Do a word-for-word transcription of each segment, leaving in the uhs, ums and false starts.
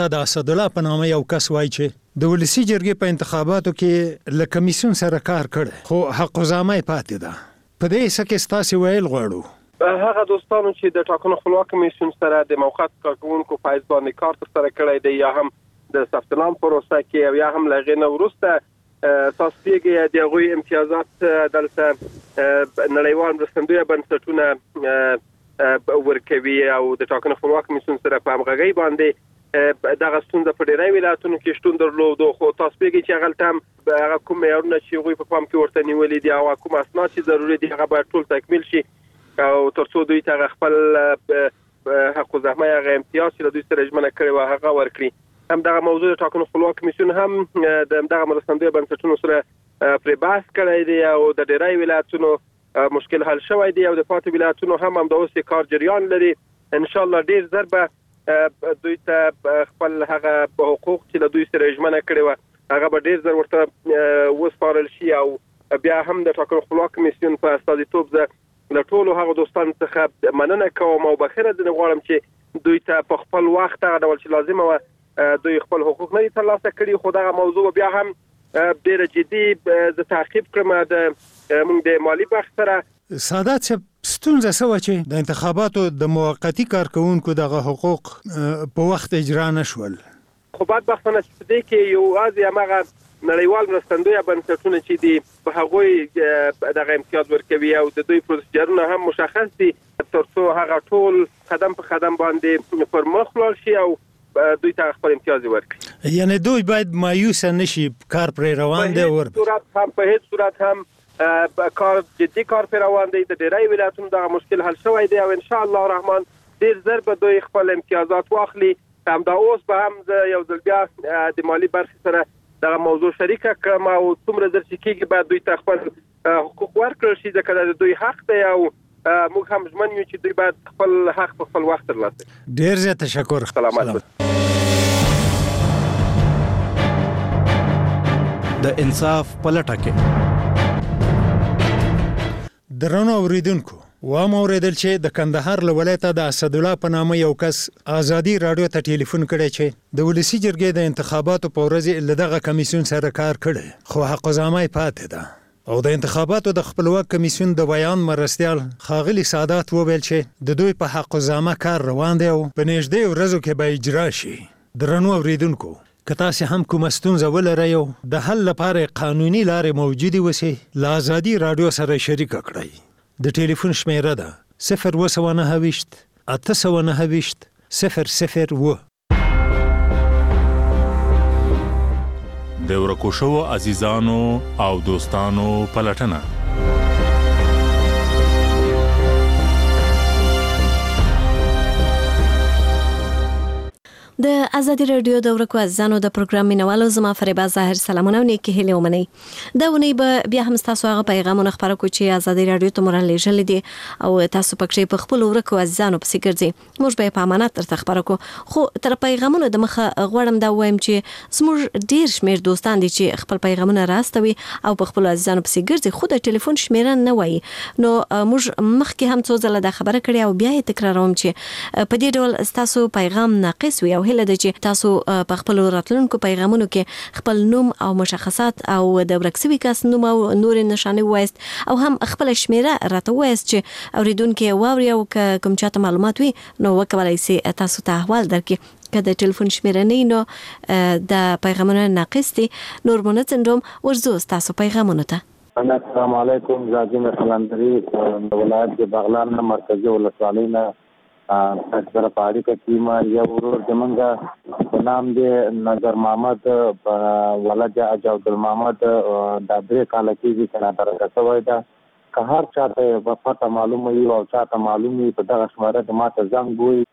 د اسدالله په نامه یو کس وایي چې د ولسي جرګې په انتخاباتو کې له کمیسیون سره کار کړی خو حق الزامه یې پاتې ده. په دې څه کې ستاسې ویل غواړو هغه دوستانو چې د ټاکنو خپلواک کمیسیون سره د موقت کارکوونکو په حیث باندې کار ترسره کړی دی یا هم د ثبت نام پروسه کې او یا هم له هغې نه وروسته تاسو پیږئ د هغوی امتیازات دلته نړیوال مرستندویه بنسټونه ورکوي او د ټاکنو خپلواک کمیسیون سره په همغږۍ باندې دغه ستونزه په ډېری ولایتونو کې شتون درلود خو تاسو پیږئ چې هغلته هم هغه کوم معیارونه چې هغوی په پام کې ورته نیولي دي او کوم اسناد چې ضروري دي هغه باید ټول تکمیل شي او ترڅو دوی ته خپل حق الزحمه هغه امتیاز چې دوی سره ژمنه کړې وه هغه ورکړي. هم دغه موضوع د ټاکنو خپلواک کمیسیون هم د دغه مرستندویه بنسټونو سره پرې بحث کړی دی او د ډېری ولایتونو مشکل حل شوی دی او د پاتې ولایتونو هم همداوس کار جریان لري. انشاءالله ډېر ژر به دوی ته خپل هغه حقوق چې له دوی سره ژمنه کړې وه هغه به ډېر ژر ورته وسپارل شي او بیا هم د ټاکنو خپلواک کمیسیون په استازیتوب زه له ټولو هغو دوستانو څخه مننه کوم او بخښنه ځینې غواړم چې دوی ته په خپل وخت هغه ډول چې لازمه وه دوی خپل حقوق نه دي ترلاسه کړي خو دغه موضوع بیا هم ډېره جدي زه تعقیب کړم د موږ د مالي بخش سره. سادات صاحب ستونزه څه وه چې د انتخاباتو د موقتي کارکوونکو دغه حقوق په وخت اجرا نه شول؟ خو بدبختانه چې په دې کې یوازې همغه نړیوال مرستندویه بنسټونه چې دي په هغوی دغه امتیاز ورکوي او د دوی پروسیجرونه هم مشخص دي ترڅو هغه ټول قدم په قدم باندې پر مخ ولاړ شي او دوی ته خپل امتیاز ورکړي. یعنی دوی باید مایوسه نشي کار پرې روان دی ور په هیڅ صورت هم کار جدي کار پرې روان دی. د ډېری ولایتونو دغه مشکل حل شوی دی او ان شاء الله الرحمن ډېر ژر به دوی خپل امتیازات واخلي. همدا اوس به هم زه یو ځل بیا د مالي برخې سره دغه موضوع شریکه کړم او څومره ژر چې کېږي باید دوی ته خپل حقوق ورکړل شي ځکه دا د دوی حق دی او موږ هم ژمن یو چې دوی باید خپل حق په خپل وخت ترلاسه کړي. ډېر زیات تشکر. سلامت. د انصاف په لټه کې درنو اوریدونکو وام اوریدل چې د کندهار له ولایته د اسدالله په نامه یو کس ازادي راډیو ته ټلیفون کړی چې د ولسي جرګې د انتخاباتو په ورځ له دغه کمیسیون سره کار کړی خو حق الزامه یې پاتې ده او د انتخاباتو د خپلواک کمیسیون د بیان مرستیال ښاغلي سادات وویل چې د دوی په حق الزامه کار روان دی او په نږدې ورځو کې به اجرا شي. درنو اوریدونکو که تاسې هم کومه ستونزه ولرئ او د حل لپاره قانوني لارې موجودې وسې له ازادي راډیو سره شریکه کړئ. د ټلیفون شمیره ده صفر اوه سوه نهه ویشت اته سوه نهه ویشت صفر صفر اوه. د ورکو شوو عزیزانو او دوستانو پلټنه د ازادي راډیو د ورکو عزیزانو د پروګرام مینوالو زما فریبا ظاهر سلامونه او نیکی هیلې ومنئ. دا ونی به بیا هم تاسو هغه پیغامونه خبرو کو چې ازادي راډیو ته مورل لېږل دي او تاسو پکې په خپل ورکو عزیزانو پسې ګرځي موږ به په امانت تر خبرو کو خو تر پیغامونو د مخه غوړم دا وایم چې زموږ ډیر شمیر دوستان دي چې خپل پیغامونه راستوي او په خپل عزیزانو پسې ګرځي خو د ټلیفون شمیره نه وایي نو موږ مخکې هم څو ځله دا خبره کړې او بیا یې تکراروم چې په دې ډول تاسو پیغام ناقص وي او هله د چې تاسو په خپل راتلونکو پیغامونو کې خپل نوم او مشخصات او د ورکسوي کس نوم او نور نشانه وایست او هم خپل شمیره راته وایست چې اوریدونکو واوري او کوم چاته معلومات وي نو وکولای شي تاسو ته احوال درکړي که د ټلیفون شمیره نه نو د پیغامونو ناقص دي. نور مونږ ورزو تاسو پیغامونو ته. السلام علیکم. زاجم خلاندری د ولایت د بغلان نه مرکزی ولسوالۍ نه اکثر پاڑی کا ټیمه یو ورور زمونږ په نام دی نظر محمد ولجا اجاود المحمد د درې کاله کېږي چې نادرکه شوی ده. که هر چاته په پته معلومه وي او چاته معلوم وي په دغه شماره د ماته زنګ ووایي.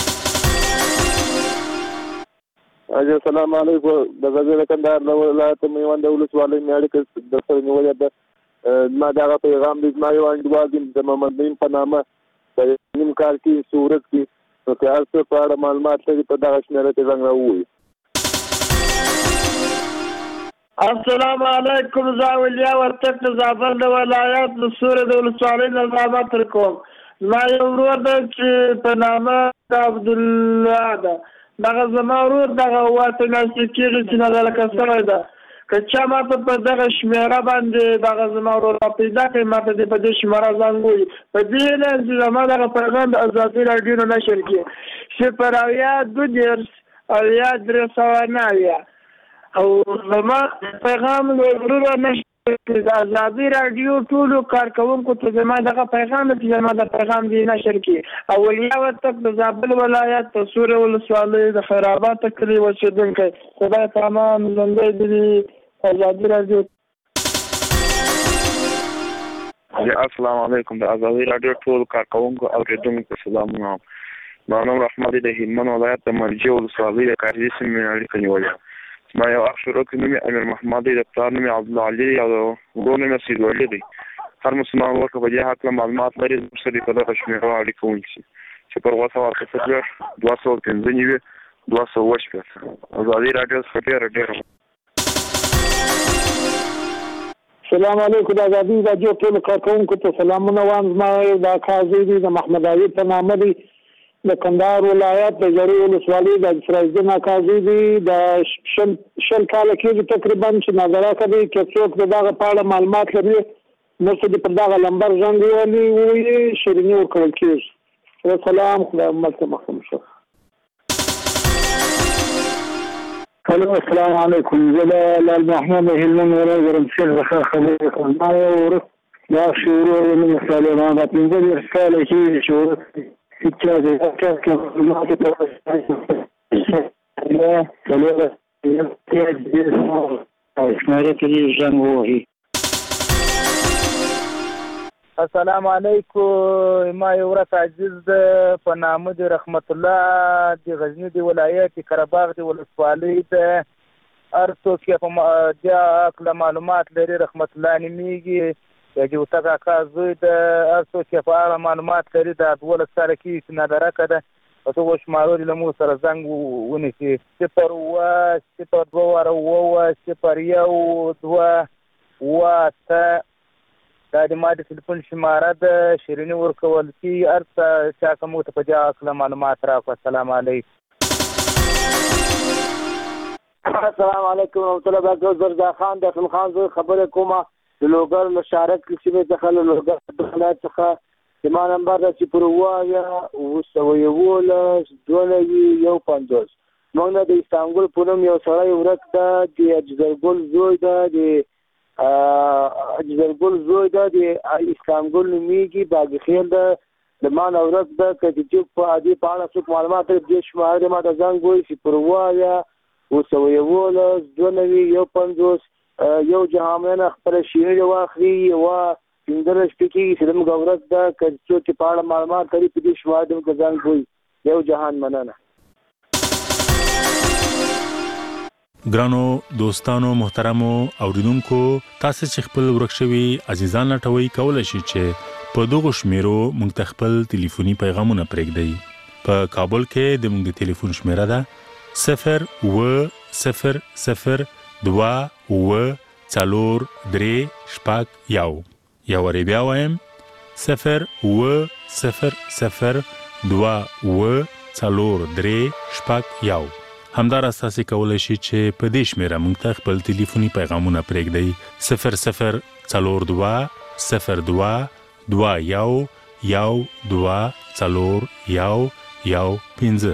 السلام علیکم. د غزل کندهار له ولایت میوند ولسوالۍ مې اړیکه در سره نیولې ده. ما دغه پیغام دی زما یو انډیوال دی د محمد نعیم په نامه په نیم کال کې صورت کې نو که هر څه په اړه معلومات لري په دغه شمېره کې زنګ راووایي. السلام علیکم. زه اولیا ورتک د زابل د ولایت د سورې د ولسوالۍ نه زحمت در کوم. زما یو ورور دی چې په نامه د عبدالله ده دغه زما ورور دغه واته ناسې کېږي چې نه ده لکه سوی ده که چا ما ته په دغه شمېره باندې دغه زما ورور را پیدا کړي ما ته دې په دې شمېره زنګ ووایي په دې علم چې زما دغه پیغام د ازادي راډیو نه نشر کړي صفر اویا دوه دېرش اویا درې سوه نه اویا او زما پیغام له وروره نشر کړي د ازادي راډیو ټولو کارکوونکو ته زما دغه پیغام چې زما د پیغام دې نشر کړي اولیا وردک د زابل ولایت د سورې ولسوالۍ د خیر آباد کلي اوسېدونکی خدای تمام ژوندی دې ازادي راډیو. السلام علیکم د ازادي راډیو ټول کارکوونکو او اوریدونکو سلامونه. ما نوم رحمت د هلمند ولایت د مرجې ولسوالۍ د کارجي سیمې اړیکه نیولې. ما یو اخ شروع کړی نوم امیر محمد د پلار نوم عبدالله علي او ورور نوم سید ولي دی. هر مسلمان ورکه په دې هکله معلومات لري ورسره په دغه شمېره اړیکه ونیسي چې پر اووه سوه اته څلوېښت دوه سوه پنځه نوي دوه سوه اووه شپېته. ازادي راډیو څخه ډېره ډېره السلام علیکم د ازادي راډیو ټولو کارکوونکو ته سلامونه وایم. زما یو د اکا زوی دی د محمد عایب په نامه دی د کندهار ولایت د زرې ولسوالۍ د سراجدین اکا زوی دی د شل شل کاله کېږي تقریبا چې نظره کوي که څوک د دغه په اړه معلومات لري نو څه پر دغه لمبر زنګ ووهلي ووایي شیریني ورکړل کېږي. وسلام خدای امت ته مخدوم شه. الو السلام علیکم. زه د لال محمد هلمند ولایت ګرمسیر څخه خبرې کوم. ما یو ورور دا شروع نوم سلیمان د پنځه دېرش کاله کېږي چې ورور هېچا د هېچا کې معلوماتو ته شمېرې ته یې زنګ ووهي. السلام علیکم. ما یو ورځ عزیز د په نامه د رحمت الله د غزني د ولایت قرهباغ د ولسوالۍ د هر څوک یې په دې هکله معلومات لري رحمت الله نومېږي د جوتک اکا زوی د هر څوک یې په اړه معلومات لري دا دولس کاله کېږي چې نادرکه ده په دغو شمارو له مو سره زنګ ونیسي صفر اووه صفر دوه واره اووه اووه صفر یو دوه اووه اته دا د ما د تلیفون شماره ده شیریني ورکول کېږي هر څه چا که موږ ته په دې هکله معلومات راکړه. السلام علیکم. السلام علیکم ورحمت الله وبرکاته. زردا خان د اخل خان زوی خبرې کومه د لوګر له شارک سیمې څخه له لوګر د ولایت څخه زما نمبر ده صفر اووه اویا اووه سوه یولس دوه نوي یو پنځوس. موږ نه د استانبول په نوم یو سړی ورک ده د اجزرګل زوی ده د اجزرګل زوی ده د استانبول نومېږي باغخیل ده د ما نه ورک ده که د جوک په عادي په اړه څوک معلومات لري دې شمارې ما ته زنګ ووایي صفر اووه اویا اووه سوه یولس دوه نوي یو پنځوس. یو جهامینه خپله شیریني واخلي یوه پنځلس شپې کېږي چې زموږ ورک ده که څوک په اړه معلومات لري په دې شمارې ته موږ زنګ ووایي. یو جهان مننه. ګرانو دوستانو محترمو اوریدونکو تاسو چې خپل ورک شوي عزیزان لټوي کولای شئ چې په دغه شمیرو موږ ته خپل ټلیفوني پیغامونه پرېږدئ. په کابل کې د موږ د ټلیفون شمیره ده صفر اووه صفر صفر دوه اووه څلور درې شپږ یو. یو وارې بیا وایم صفر اووه صفر صفر دوه اووه څلور درې شپږ یو. همداراز تاسو کولای شئ چې په دې شمیره موږ ته خپل ټلیفوني پیغامونه پرېږدئ صفر صفر څلور دوه صفر دوه دوه یو یو دوه څلور یو یو پنځه.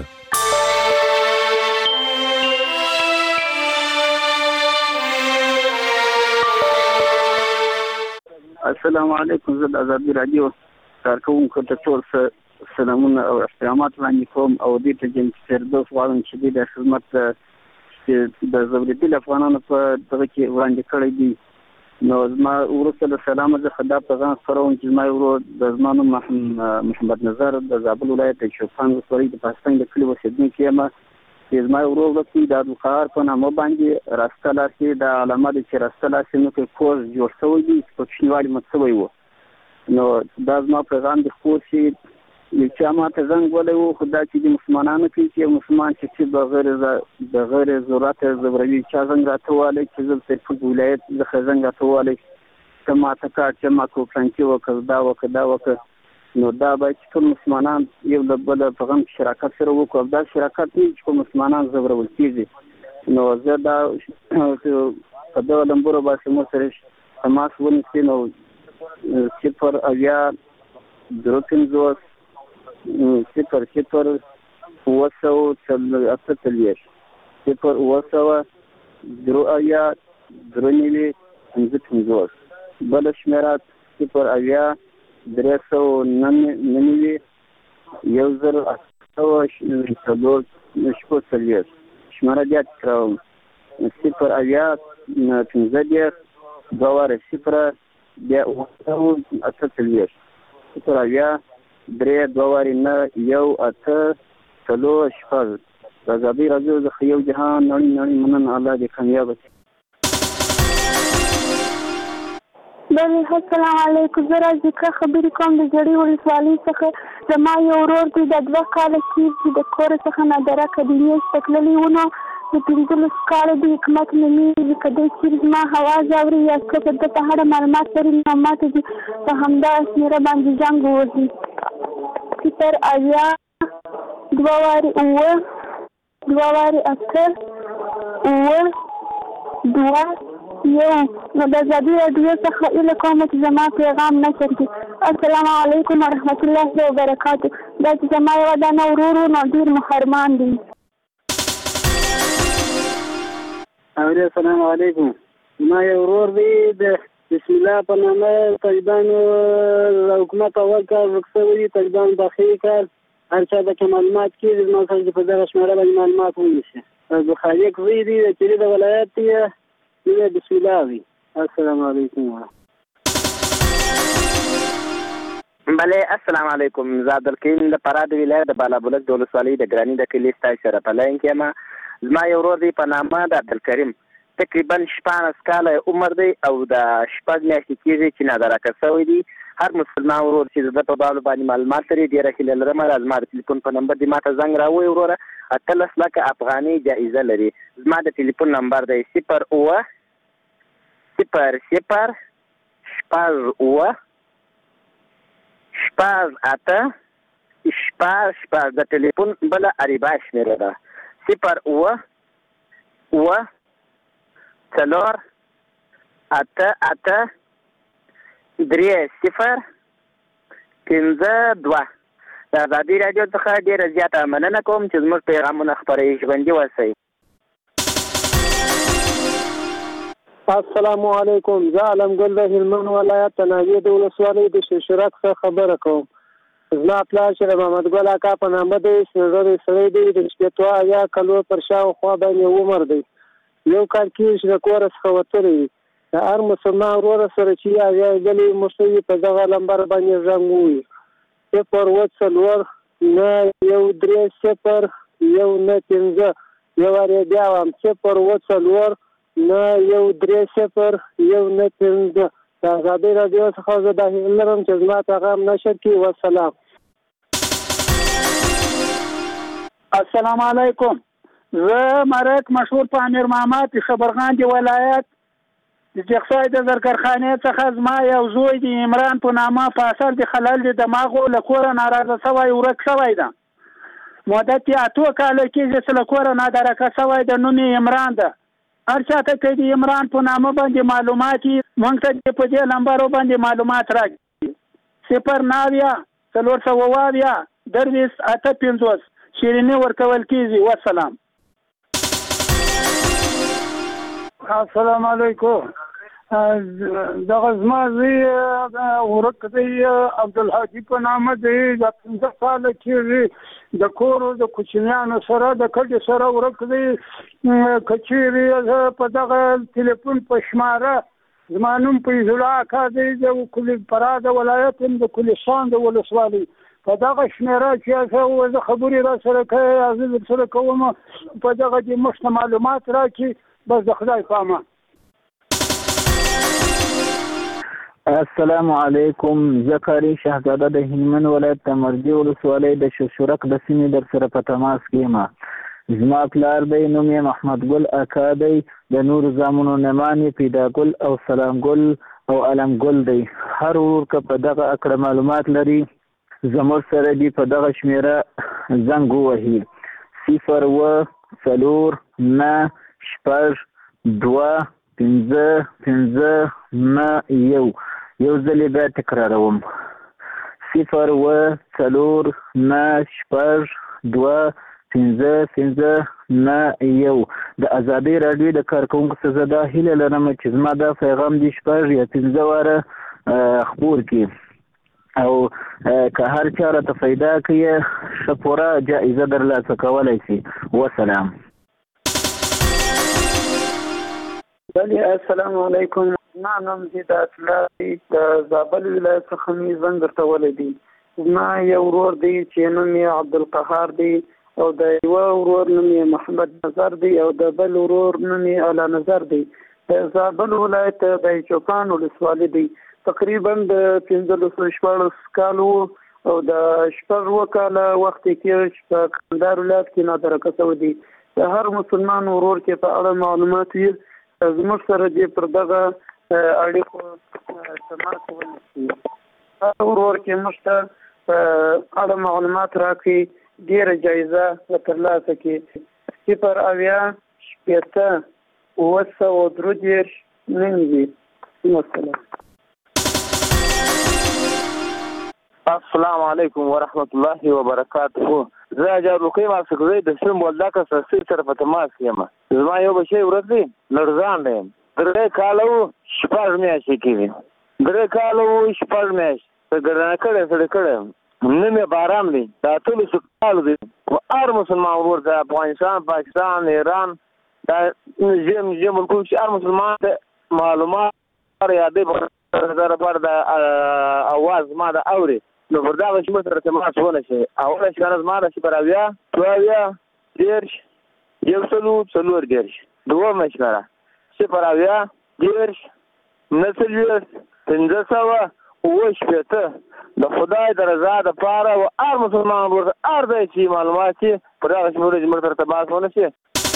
السلام علیکم. زه د ازادي راډیو کارکوونکو ته ټول سلامونه او احترامات وړاندې کوم او دې ته جنت فردوس غواړم چې دې د خدمت چې د ځورېدلو افغانانو په دغه کې وړاندې کړی دي نو زما وروسته له سلامه زه دا پیغام خپروم چې زما ورور د زما نوم محمد نظر د زابل ولایت د چوپان ولسوالۍ د پاکستان د کلي اوسېدونکی یم چې زما ورور ورسې د عبدالقهار په نامه باندې راسته لاسې د علامه د چې راسته لاسې نو کې کورس جوړ شوی دی چې په کوچنیوالي مو شوی و نو دا زما پیغام د خپور چې یو چا ما ته زنګ ولی و خو دا چې د مسلمانانو کې چې یو مسلمان چې چې بغیر بغیر ضرورت زبروي چا زنګ راته والی چې زه سرپل ولایت څخه زنګ راته والی ته ما ته کار چې ما کو پلانکي وکړ دا وکړ دا وکړ نو دا باید چې ټول مسلمانان یو له بله په غم کې شراکت سره وکړو. دا شراکت نه چې په مسلمانان ځورول کېږي. نو زه دا په دغه نمبرو باندې مو سره تماس ونیسئ. نو صفر اویا درې پنځوس صفر صفر اوه سوه اته څلوېښت صفر اوه سوه درې اویا درې نوي پنځه پنځوس. بله شمېره صفر اویا درې سوه نهه نوي یو زر اته سوه څلور شپږ څلوېښت. شمېره بیا تکراروم صفر اویا پنځه دېرش دوه واره صفره بیا اوه سوه اته څلوېښت صفر اویا درې دوه وارې نه یو اته څلور شپږ. د ازادۍ راډیو څخه یو جهان نړۍ نړۍ مننه. الله دې کامیابه کړي. بله السلام علیکم. زه راځکه خبرې کوم د زړې ولسوالۍ څخه. زما یو ورور دی د دوه کاله کېږي چې د کوره څخه نادرکه د میاشت ته تللی و. نو د پنځلس کاله د حکومت نومېږي. که دی چیرې زما حواز اوري یا که د ده په اړه معلومات لري نو ما ته دې په همدا شمېره باندې زنګ ووهي. صفر اویا دوه وارې اووه دوه وارې اته اووه دوه یو. نو د ازادي راډیو څخه هیله کوم چې زما پیغام نشر کړي. السلام علیکم ورحمت الله وبرکاتو. دا چې زما یوه دانه ورور و نو ډېر محرمان دی. السلام علیکم. زما یو ورور دی د بسم الله په نامه طالبانو د حکومت اول کار ورک شوی دی. طالبان داخلي کار هر چا د معلومات کېږي زما سره چې په دغه شمېره باندې معلومات ونیسي. د خالق زوی دی د چیرې د ولایت دی دی بسم الله وي. السلام علیکم. بله السلام علیکم. زه عبدالکریم د فراه د ولایت د بالابلوک د ولسوالۍ د ګراني د کلي ستاسو سره په لاین کې یم. زما یو ورور دی په نامه د عبدالکریم تقریبا شپاړس کاله عمر دی او د شپږ میاشتې کېږي چې نادرکه شوی دی. هر مسلمان ورور چې د ده په باب باندې معلومات لري ډېره هیله لرم زما د تلیفون په نمبر دې ما ته زنګ راووایي وروره. اتلس لکه افغانۍ جایزه لري. زما د تلیفون نمبر دی صفر اوه صفر صفر شپږ اوه شپږ اته شپږ شپږ. د تلیفون بله اریبا شمېره ده صفر اوه اوه څلور اته اته درې صفر پنځه دوه. د ازادي راډیو څخه ډېره زیاته مننه کوم چې زموږ پیغامونه خپروي. ژوندي اوسئ. السلام علیکم. زه علمګل د هلمند ولایت تناوی د ولسوالۍ د شیشرک څخه خبره کوم. زما پلار چې د محمد ګل اکا په نامه دی سپین سړی دی د شپېتو اویا کلو پر شاوخوا باندې عمر دی. یو کال کېږي چې د کوره څخه وتلی دی. د هر مسلمان وروره سره چې اویا ځلې موږ ته په دغه نمبر باندې زنګ ووهي. صفر اووه څلور نه یو درې صفر یو نه پنځه یو وارې بیا وایم صفر اووه څلور نه یو درې صفر یو نه پنځه. د ازادۍ راډیو څخه زه دا هیله لرم چې زما پیغام نشر کړي. والسلام. السلام علیکم. زه مرک مشهور په امیر محمد خبرغان دی ولایت د جغسای د زرګرخانې څخه زما یو زوی دی عمران په نامه په اثر د خلل د دماغو له کوره ناراضه شوی ورک شوی ده. مدت یې اتو کاله کېږي چې له کوره نادرکه شوی ده. نوم یې عمران ده. هر چاته که د عمران په نامه باندې معلومات وي موږ ته په دې نمبرو باندې معلومات راکړي. صفر نهه اویا څلور سوه اووه اویا درویشت اته پنځوس شیریني ورکول کېږي. والسلام. السلام علیکم. دغه زما زوی ورک دی عبدالحاجي په نامه دی. د پنځه کاله کېږي د کور د کوچنیانو سره د کډې سره ورک دی. که چیرې په دغه تلیفون په شماره زما نوم فیض الله اکا دی د کلي فراه د ولایت د کلستان د ولسوالۍ په دغه شمېره چې زه خبرې را سره کوي زه در سره کوم په دغه کې موږ ته معلومات راکړي. بس د خدای په امان. السلام علیکم. زه قاری شهزاده د هلمند ولایت د مرجې ولسوالۍ د ششرک د سیمې در سره په تماس کې یم. زما پلار دی نوم یې محمد ګل اکا دی. د نورو زامنو نمان یې پیدا ګل او سلام ګل او علم ګل دی. هر ورور که په دغه اکړه معلومات لري زموږ سره دې په دغه شمیره زنګ ووهي صفر اووه څلور نه شپږ دوه پنځه پنځه نه یو یو ځل یې بیا تکراروم صفر اووه څلور نه شپږ دوه پنځه پنځه نه یو. د ازادۍ راډیو د کارکوونکو څخه زه دا هیله لرم چې زما دا پیغام دې شپږ یا پنځه واره خپور کړي او که هر چا راته پیدا کړي ښه پوره جایزه درلاسه کولی شي. وسلام. بله السلام علیکم. ما نوم دې د اطلاع د زابل ولایت څخه مې زنګ درته ولی دی. زما یو ورور دی چې نوم یې عبدالقهار دی او د یوه ورور نوم یې محمد نظر دی او د بل ورور نوم یې اعلی نظر دی. د زابل ولایت د چوپان ولسوالي دی. تقریبا د پنځلسو شپاړس کالو او د شپږ اووه کاله وخت کې چې په کندهار ولایت کې نادرکه شوی دی. د هر مسلمان ورور کې په اړه معلومات وي زموږ سره دې پر دغه اړیکو تماس ونیسي. هر ورور کې موږ ته په اړه معلومات راکړي ډېره جایزه ترلاسه کړي. صفر اویا شپېته اووه سوه درې دېرش نوي. والسلام. السلام علیکم ورحمت الله وبرکاته. زه جارلوقی ماسکزی د سیم بولداکه سرسیر سره په تماس یم. زما یو بچی ورځ دی لړزان دی. درې کاله و شپږ میاشتې کېږي. درې کاله و شپږ میاشت په ګرانه کړی سړی کړی نوم یې بارام دی. دا ټولو سکالو دی. هر مسلمان ورور د افغانستان پاکستان ایران دا ژم ژم ملکونو چې هر مسلمان ته معلومات یادې در لپاره د اواز ما د اوري نو پر دغه شي مو سره تماس ونشي. اوله چې کنه زما د صفر اویا دوه اویا دېرش یو سلو څلور دېرش. دویمه شمېره صفر اویا دېرش نهه څلوېښت پنځه سوه اووه شپېته. د خدای د رضا دپاره و هر مسلمان ورته هر ځای چې معلومات چې پر دغه شمېره چې موږ سره تماس ونشي.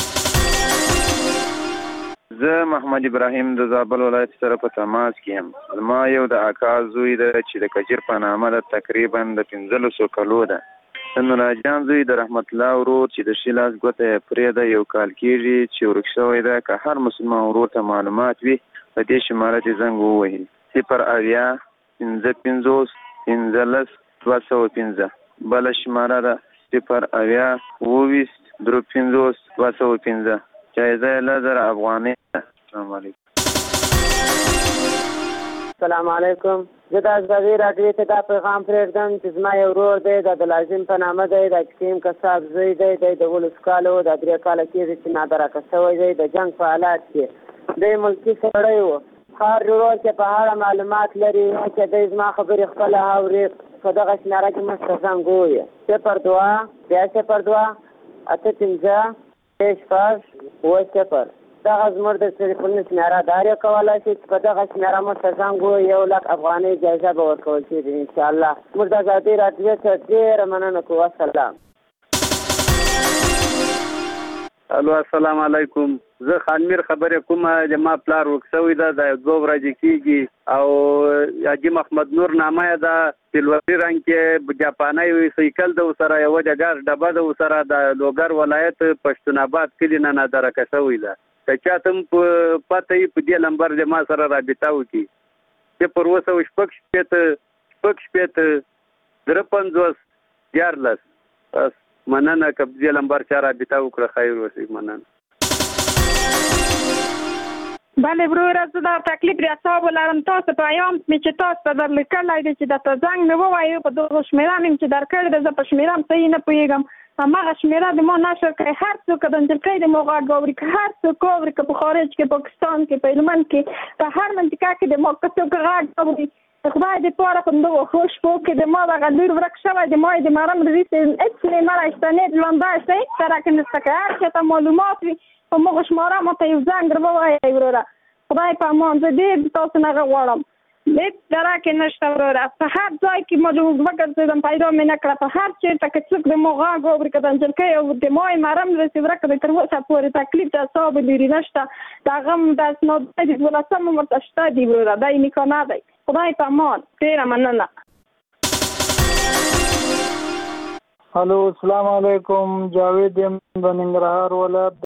زه محمد ابراهیم د زابل ولایت سره په تماس کې یم. زما یو د اکا زوی ده چې د کجیر په نامه ده تقریبا د پنځلسو کلو ده. د نوراجان زوی د رحمت الله ورور چې د ښي لاس ګوته یې پرې ده یو کال کېږي چې ورک شوی ده. که هر مسلمان ورور ته معلومات وي په دې شماره چې زنګ ووهي صفر اویا پنځه پنځوس پنځلس دوه سوه پنځه. بله شماره ده صفر اویا اووه ویشت درې پنځوس دوه سوه پنځه. جایزه یې لس زره افغانۍ. السلام علیکم. السلام علیکم. زه د ازادۍ راډیو ته دا پیغام پرېږدم چې زما یو ورور دی د عبدالعظیم په نامه دی د حکیم کساب زوی دی دی د اوولسو کالو د درې کاله کېږي چې نادرکه شوی دی د جنګ په حالات کې. دی ملکي سړی و. هر ورور چې په اړه معلومات لري چې دی زما خبرې خپله اوري په دغه شمېره کې موږ ته زنګ ووایه صفر دوه بیا صفر دوه اته پنځه شپږ اووه صفر. دغه زموږ د ټلیفون شمېره دا یې کولی شي چې په دغه شمېره موږ ته زنګ ووایي یو لک افغانۍ جایزه به ورکول کېږي انشاءالله. موږ د ازادۍ راډیو څخه ډېره مننه کوو. السلام. الو السلام علیکم. زه خانمیر خبرې کوم. زما پلار ورک شوی ده د دوه ورځې کېږي او حاجي محمد نور نامه یې ده. سلوري رنګ کې جاپانی سایکل ده ورسره یوه د ګاز ډبه ده ورسره د لوګر ولایت پښتون آباد کلي نه نادرکه شوی ده. که چاته هم پته وي په دې نمبر د ما سره رابطه وکړي. صفر اووه سوه شپږ شپېته شپږ شپېته درې پنځوس دیارلس. بس مننه. که په دې نمبر چا رابطه وکړه خیر اوسئ. مننه. بله وروره زه دا تکلیف د اعصابو لرم. تاسو پیغام مې چې تاسو ته درلیکلی دی چې درته زنګ مې ووایو په دغه شمېره مې چې درکړې ده. زه په شمېره هم صحیح نه پوهېږم. هماغه شمېره د ما نشر کړئ. هر څوک که د نجلۍ د ما غږ واوري که هر څوک واوري که په خارج کې پاکستان کې په هلمند کې په هر منطقه کې د ما که څوک غږ واوري د خدای دپاره په دغو ښو شپو کې د ما دغه لور ورک شوی د ما یې د مرم رسې هېڅ نه رایسته نه ژوندی شته هېڅ طرح نشته. که هر چا ته معلومات وي په مغه شماره ماته یو زنګ در ووایئ وروره. خدای په امان. زه ډېر د تاسو نه غواړم. هېڅ طرح کې نشته وروره. په هر ځای کې ما وګرځېدم پیدا مې نه کړه. په هر چېرته که څوک د ما غږ واوري که د نجلۍ او د ما یې مرم رسې ورکه دی تر اوسه پورې تکلیف د اعصابو لرې نشته. د هغه هم د اسنادۍ د دولسم هم ورته شته دي وروره. دا یې نکاح نه دی. خدای په امان. ډېره مننه. الو السلام علیکم، جاوید یم د ننګرهار ولایت